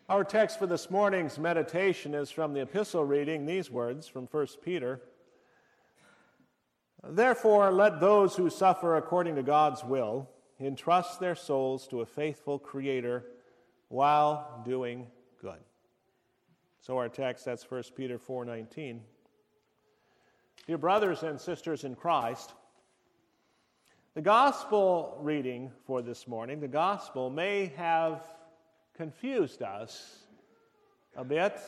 Our text for this morning's meditation is from the epistle reading, these words from 1 Peter. Therefore, let those who suffer according to God's will entrust their souls to a faithful Creator while doing good. So our text, that's 1 Peter 4:19. Dear brothers and sisters in Christ, the gospel reading for this morning, the gospel may have confused us a bit.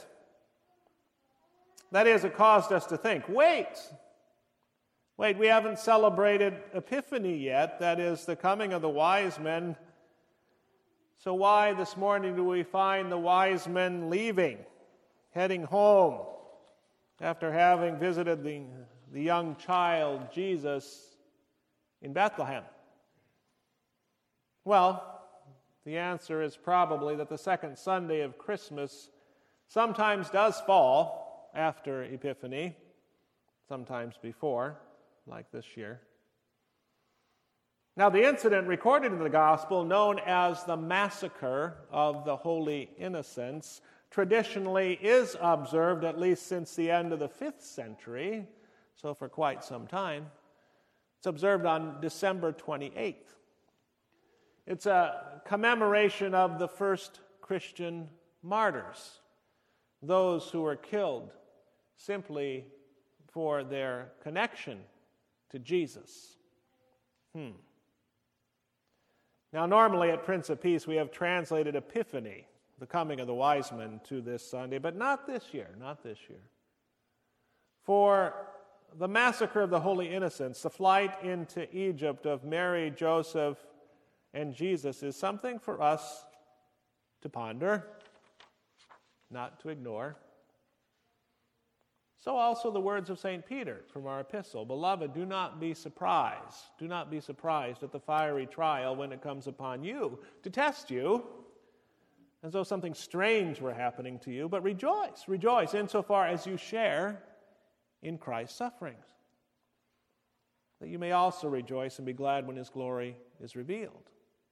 That is, it caused us to think, wait, we haven't celebrated Epiphany yet, that is, the coming of the wise men. So why this morning do we find the wise men leaving, heading home, after having visited the young child, Jesus, in Bethlehem? Well, the answer is probably that the second Sunday of Christmas sometimes does fall after Epiphany, sometimes before, like this year. Now, the incident recorded in the Gospel, known as the Massacre of the Holy Innocents, traditionally is observed at least since the end of the 5th century, so for quite some time. It's observed on December 28th. It's a commemoration of the first Christian martyrs, those who were killed simply for their connection to Jesus. Now, normally at Prince of Peace, we have translated Epiphany, the coming of the wise men, to this Sunday, but not this year. For the massacre of the Holy Innocents, the flight into Egypt of Mary, Joseph, and Jesus is something for us to ponder, not to ignore. So also the words of St. Peter from our epistle. Beloved, do not be surprised. Do not be surprised at the fiery trial when it comes upon you to test you, as though something strange were happening to you. But rejoice insofar as you share in Christ's sufferings, that you may also rejoice and be glad when his glory is revealed.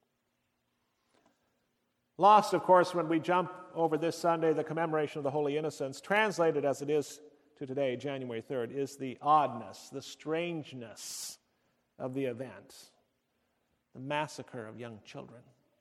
Lost, of course, when we jump over this Sunday, the commemoration of the Holy Innocents, translated as it is to today, January 3rd, is the oddness, the strangeness of the event, the massacre of young children.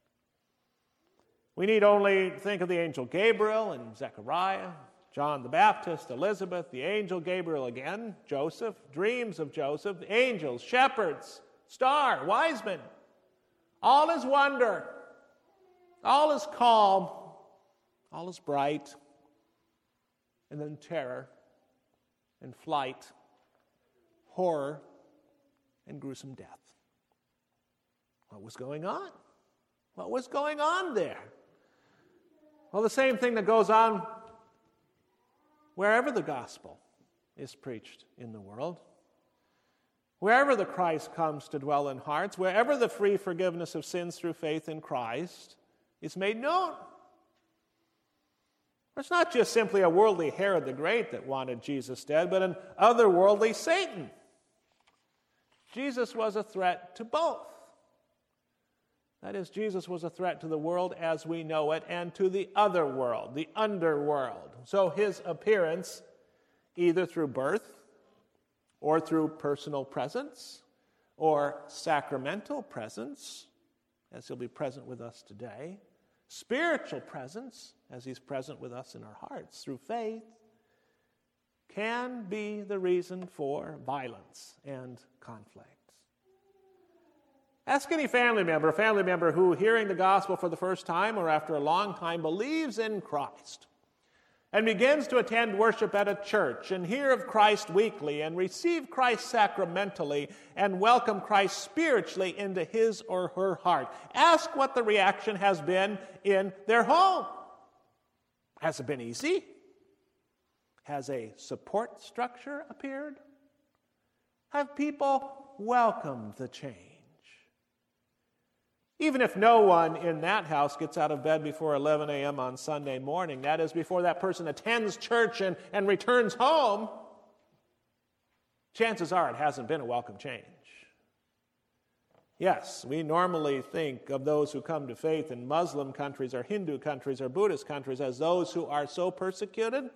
We need only think of the angel Gabriel and Zechariah, John the Baptist, Elizabeth, the angel Gabriel again, Joseph, dreams of Joseph, angels, shepherds, star, wise men. All is wonder. All is calm, all is bright, and then terror and flight, horror, and gruesome death. What was going on? What was going on there? Well, the same thing that goes on wherever the gospel is preached in the world. Wherever the Christ comes to dwell in hearts, wherever the free forgiveness of sins through faith in Christ is made known. It's not just simply a worldly Herod the Great that wanted Jesus dead, but an otherworldly Satan. Jesus was a threat to both. That is, Jesus was a threat to the world as we know it and to the other world, the underworld. So his appearance, either through birth or through personal presence or sacramental presence, as he'll be present with us today, spiritual presence, as he's present with us in our hearts through faith, can be the reason for violence and conflict. Ask any family member who, hearing the gospel for the first time or after a long time, believes in Christ and begins to attend worship at a church and hear of Christ weekly and receive Christ sacramentally and welcome Christ spiritually into his or her heart. Ask what the reaction has been in their home. Has it been easy? Has a support structure appeared? Have people welcomed the change? Even if no one in that house gets out of bed before 11 a.m. on Sunday morning, that is, before that person attends church and returns home, chances are it hasn't been a welcome change. Yes, we normally think of those who come to faith in Muslim countries or Hindu countries or Buddhist countries as those who are so persecuted.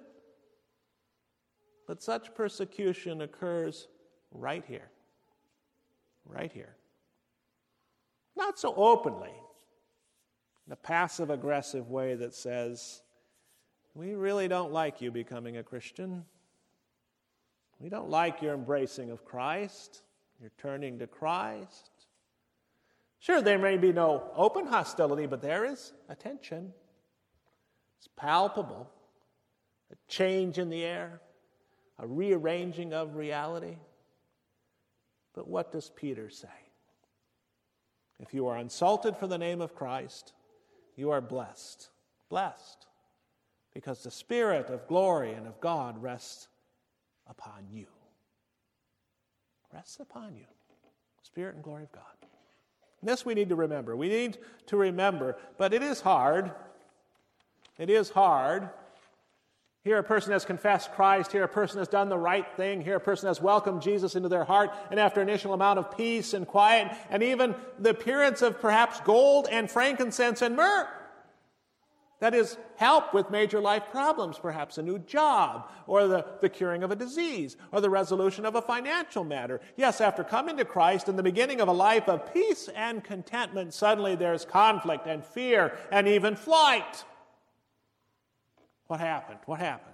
But such persecution occurs right here. Right here. Not so openly, in a passive-aggressive way that says, we really don't like you becoming a Christian. We don't like your embracing of Christ, your turning to Christ. Sure, there may be no open hostility, but there is a tension. It's palpable. A change in the air, a rearranging of reality. But what does Peter say? If you are insulted for the name of Christ, you are blessed. Blessed. Because the Spirit of glory and of God rests upon you. Rests upon you. Spirit and glory of God. This we need to remember. We need to remember, but it is hard. It is hard. Here a person has confessed Christ. Here a person has done the right thing. Here a person has welcomed Jesus into their heart. And after an initial amount of peace and quiet, and even the appearance of perhaps gold and frankincense and myrrh, that is, help with major life problems, perhaps a new job, or the curing of a disease, or the resolution of a financial matter. Yes, after coming to Christ and the beginning of a life of peace and contentment, suddenly there's conflict and fear and even flight. What happened? What happened?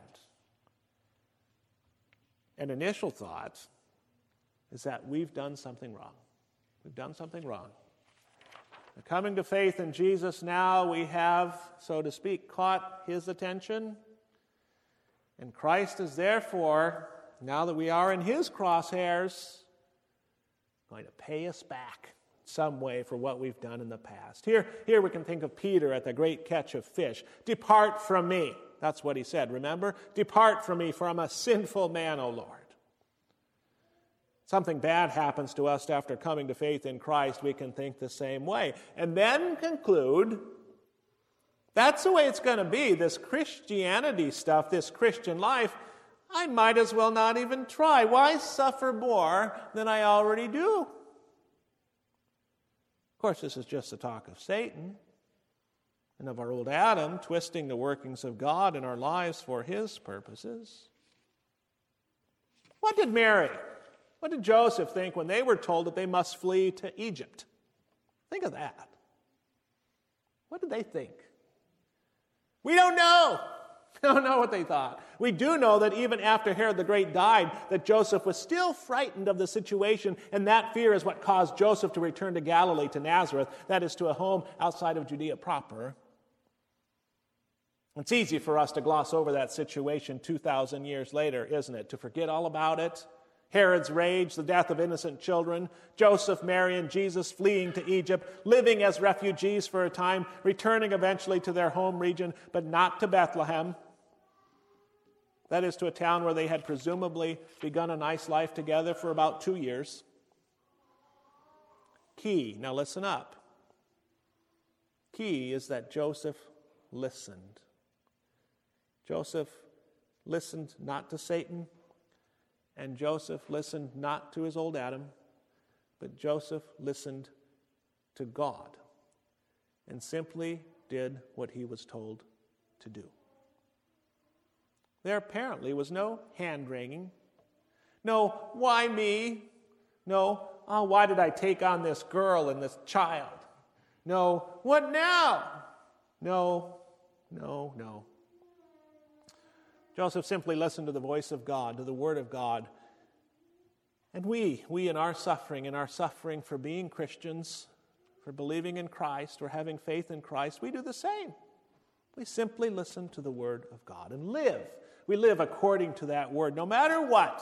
An initial thought is that we've done something wrong. We've done something wrong. Coming to faith in Jesus now, we have, so to speak, caught his attention. And Christ is therefore, now that we are in his crosshairs, going to pay us back some way for what we've done in the past. Here we can think of Peter at the great catch of fish. Depart from me. That's what he said, remember? Depart from me, for I'm a sinful man, O Lord. Something bad happens to us after coming to faith in Christ, we can think the same way. And then conclude, that's the way it's going to be, this Christianity stuff, this Christian life, I might as well not even try. Why suffer more than I already do? Of course, this is just the talk of Satan and of our old Adam twisting the workings of God in our lives for his purposes. What did Mary, what did Joseph think when they were told that they must flee to Egypt? Think of that. What did they think? We don't know. We don't know what they thought. We do know that even after Herod the Great died, that Joseph was still frightened of the situation, and that fear is what caused Joseph to return to Galilee, to Nazareth, that is, to a home outside of Judea proper. It's easy for us to gloss over that situation 2,000 years later, isn't it? To forget all about it. Herod's rage, the death of innocent children, Joseph, Mary, and Jesus fleeing to Egypt, living as refugees for a time, returning eventually to their home region, but not to Bethlehem. That is, to a town where they had presumably begun a nice life together for about 2 years. Key, now listen up. Key is that Joseph listened. Joseph listened not to Satan, and Joseph listened not to his old Adam, but Joseph listened to God and simply did what he was told to do. There apparently was no hand-wringing, no, why me? No, oh, why did I take on this girl and this child? No, what now? No. Joseph simply listened to the voice of God, to the word of God. And we in our suffering for being Christians, for believing in Christ, or having faith in Christ, we do the same. We simply listen to the word of God and live. We live according to that word, no matter what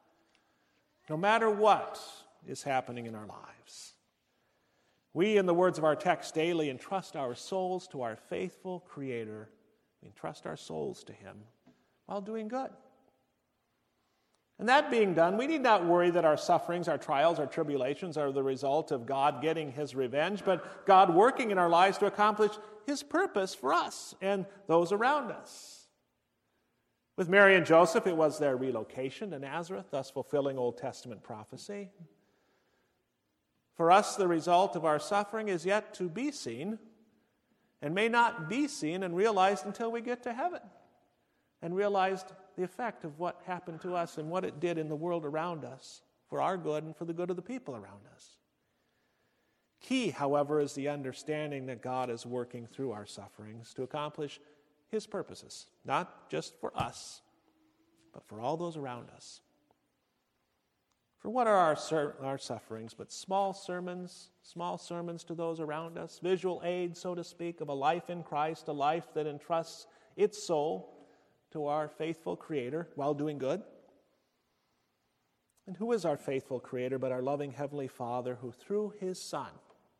is happening in our lives. We, in the words of our text daily, entrust our souls to our faithful Creator. We entrust our souls to Him while doing good. And that being done, we need not worry that our sufferings, our trials, our tribulations are the result of God getting His revenge, but God working in our lives to accomplish His purpose for us and those around us. With Mary and Joseph, it was their relocation to Nazareth, thus fulfilling Old Testament prophecy. For us, the result of our suffering is yet to be seen, and may not be seen and realized until we get to heaven, and realized the effect of what happened to us and what it did in the world around us, for our good and for the good of the people around us. Key, however, is the understanding that God is working through our sufferings to accomplish His purposes, not just for us, but for all those around us. For what are our sufferings but small sermons to those around us, visual aids, so to speak, of a life in Christ, a life that entrusts its soul to our faithful Creator while doing good? And who is our faithful Creator but our loving Heavenly Father, who through His Son,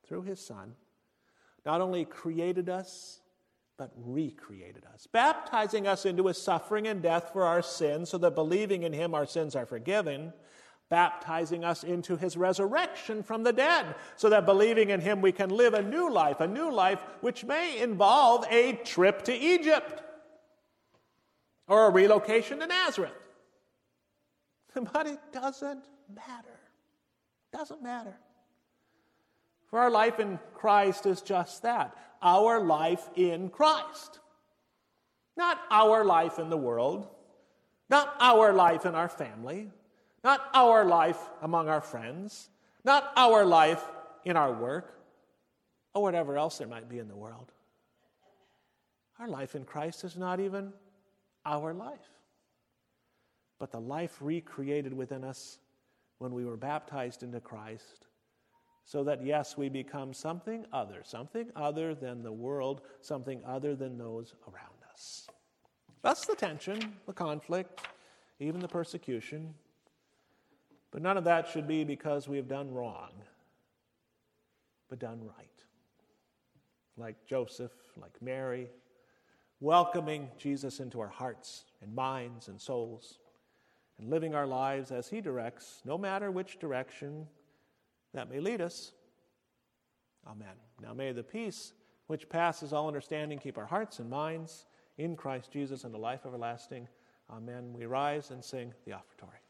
not only created us, but recreated us, baptizing us into His suffering and death for our sins, so that believing in Him our sins are forgiven, baptizing us into His resurrection from the dead, so that believing in Him we can live a new life which may involve a trip to Egypt or a relocation to Nazareth. But it doesn't matter. Doesn't matter. For our life in Christ is just that, our life in Christ. Not our life in the world, not our life in our family, not our life among our friends, not our life in our work, or whatever else there might be in the world. Our life in Christ is not even our life, but the life recreated within us when we were baptized into Christ, so that, yes, we become something other than the world, something other than those around us. That's the tension, the conflict, even the persecution. But none of that should be because we have done wrong, but done right. Like Joseph, like Mary, welcoming Jesus into our hearts and minds and souls, and living our lives as He directs, no matter which direction that may lead us. Amen. Now may the peace which passes all understanding keep our hearts and minds in Christ Jesus unto life everlasting. Amen. We rise and sing the offertory.